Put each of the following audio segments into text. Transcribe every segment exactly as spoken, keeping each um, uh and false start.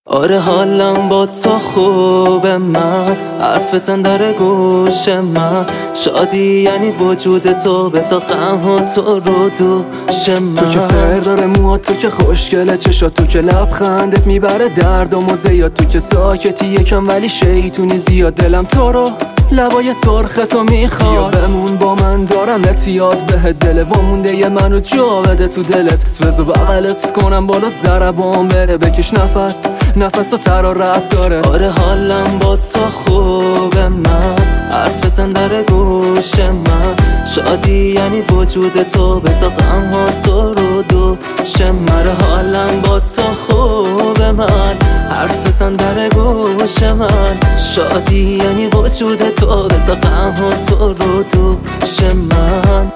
آره حالم با تو خوبه، من حرف بزن در گوش من. شادی یعنی وجود تو، بذار غم ها تو رو دوش من. تو که فر داره موهات، تو که خوشگله چشات، تو که لبخندت میبره درد و موزیات، تو که ساکتی یکم ولی شیطونی زیاد. دلم تو رو لبای سرختو میخواد، بیا بمون با من، دارم اتیاد بهت. دل وامونده یه منو جا بده تو دلت، سوزو بغلت کنم بالا ضربان بره. بکش نفس نفس و ترارت داره. آره حالم با تو خوبه، من حرف بزن در گوش من. شادی یعنی وجود تو، بذار غم ها تو رو دوش من. حالم با تو خوبه، من حرف بزن در گوش من. شادی یعنی وجود تو، بذار غم ها تو رو دوش من.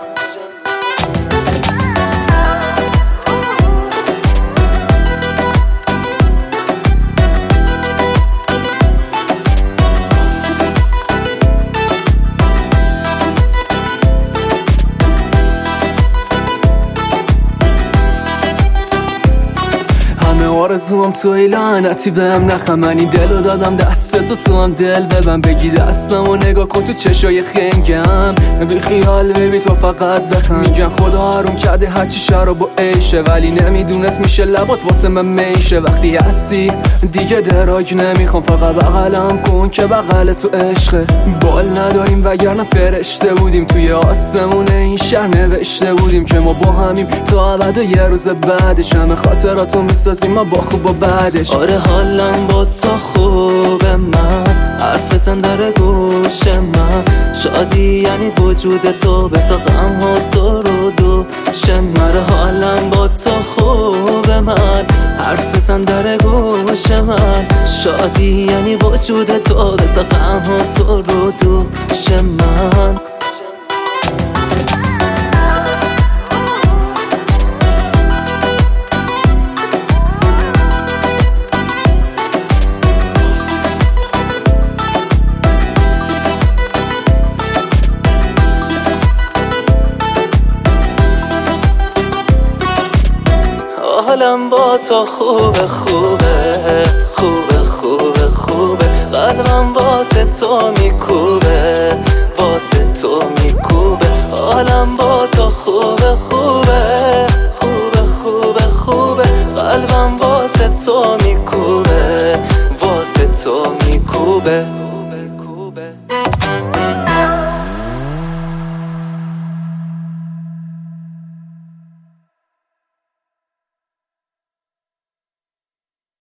آرزوام توی لعنتی بهم نخم، من این دلو دادم دست تو، تو هم دل ببن. بگی دستم و نگاه کن تو چشای خنگم، بی خیال ببی تو فقط بخم. میگن خدا حروم کرده هرچی شراب و عیشه، ولی نمیدونست میشه لبات واسه من میشه. وقتی هستی دیگه دراگ نمیخوام، فقط بغلم کن که بغل تو عشقه. بال نداریم وگرنه فرشته بودیم، توی آسمون این شهر نوشته بودیم که ما با همیم تا ابد و یه روز بعدش همه خاطراتو میسازیم ما با خوب و بعدش. آره حالم با تو خوبه، من حرف بزن در گوش من. شادی یعنی وجود تو، بذار غم ها تو رو دوش من. حالم با تو خوبه، من حرف بزن در گوش من. شادی یعنی وجود تو، بذار غم ها تو رو دوش من. حالم با تو خوبه خوبه خوبه خوبه خوبه، قلبم واسه تو میکوبه واسه تو میکوبه. حالم با تو خوبه خوبه خوبه خوبه خوبه، قلبم واسه تو میکوبه واسه تو میکوبه.